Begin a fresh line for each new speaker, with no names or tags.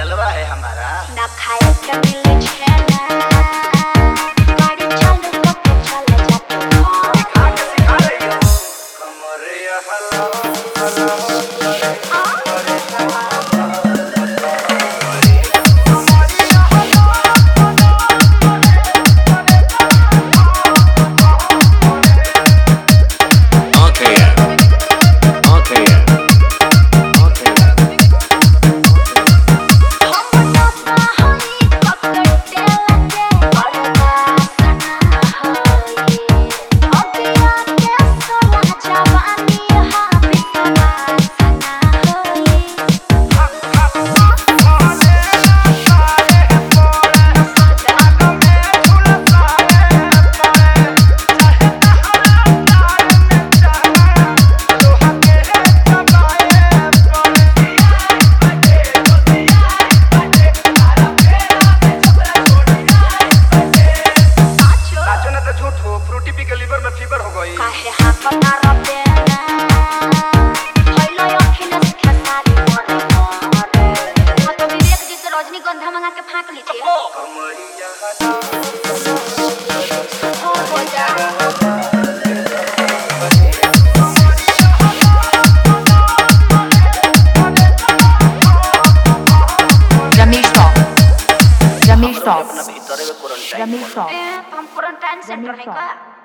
जलवा है हमारा
ना खाए के मिले छेना गाड़ी चालू करके चले जाते हो
सिखा के सिखा रही हो कमरिया हलाओ
काहे हापना रबेना होइलो अखिना से खेसारी मोरे मोरे हां तो विवेक जी से रजनीगंधा मंगा के फांक लीजिए
कमरिया हलाओ
हो जा
अपना भीतर में क्वारंटाइन
हम क्वारंटाइन सेंटर है का